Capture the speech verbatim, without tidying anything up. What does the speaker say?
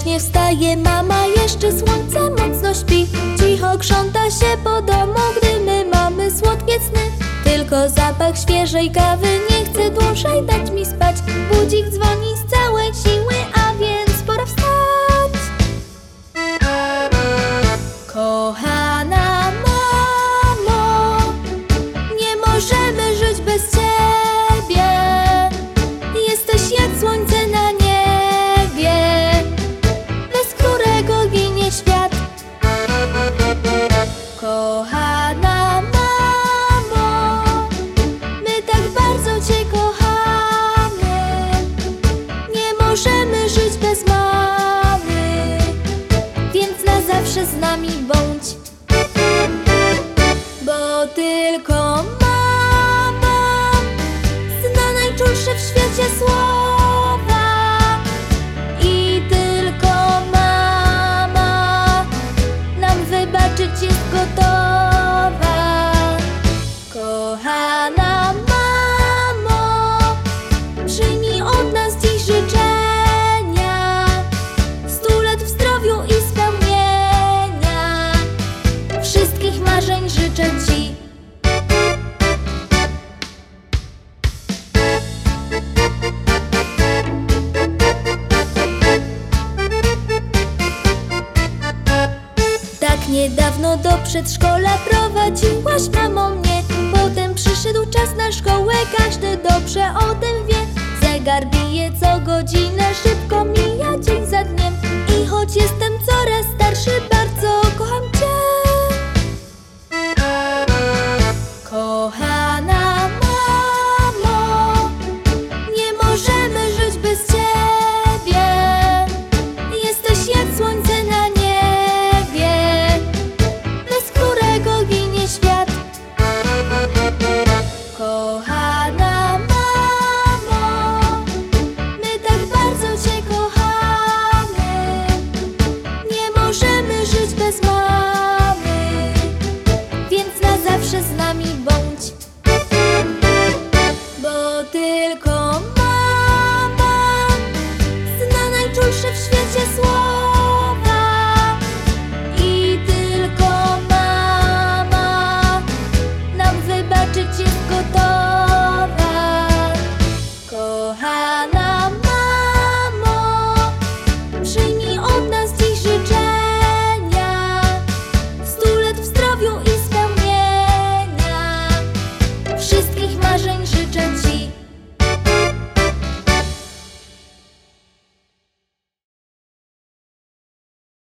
Właśnie wstaje mama, jeszcze słońce mocno śpi. Cicho krząta się po domu, gdy my mamy słodkie sny. Tylko zapach świeżej kawy nie chce dłużej dać mi spać. Budzik dzwoni z całej siły, a więc pora wstać. Kochana mamo, nie możemy żyć bez ciebie. Jesteś jak słońce na niebie, bez którego ginie świat. Kochana mamo, my tak bardzo cię kochamy. Nie możemy żyć bez mamy, więc na zawsze z nami bądź. Bo tylko mama zna najczulsze w świecie słowa. I tylko mama nam wybaczyć jest gotowa. Kochana mamo, przyjmij od nas dziś życzenia. Stu lat w zdrowiu i spełnienia wszystkich marzeń życzę ci. Tak niedawno do przedszkola prowadziłaś, mamo, mnie. Potem przyszedł czas na szkołę, każdy dobrze o tym wie. Zegar bije co godzinę, szybko mija dzień za dniem. I choć jestem coraz starszy,